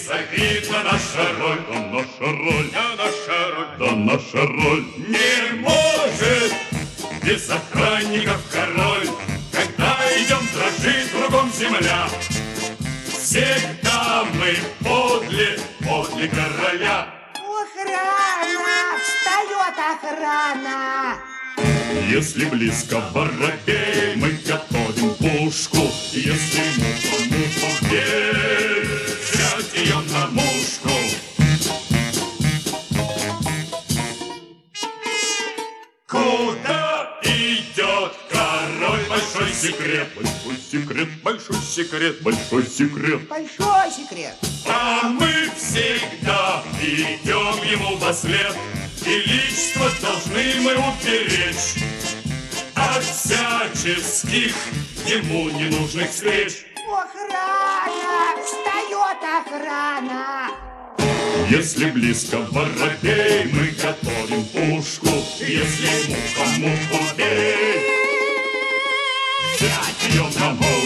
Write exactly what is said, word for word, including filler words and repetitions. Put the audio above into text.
безобидна наша роль. Да наша роль, Да наша роль, да наша роль. не может без охранников король. Когда идем, дрожит кругом земля. Всегда мы подле, подле короля. Охрана! Встает охрана! Если близко воробей, мы готовим пушку. Если муха, муха, Ей, взять ее на мушку. Куда идет король? Большой секрет. большой секрет, Большой секрет. большой секрет. Большой секрет. А мы всегда идем ему вослед, и личство должны мы уберечь от всяческих ему ненужных встреч. Охрана! Встает охрана! Если близко воробей, мы готовим пушку. Если муха муху бей, взять ее на мушку.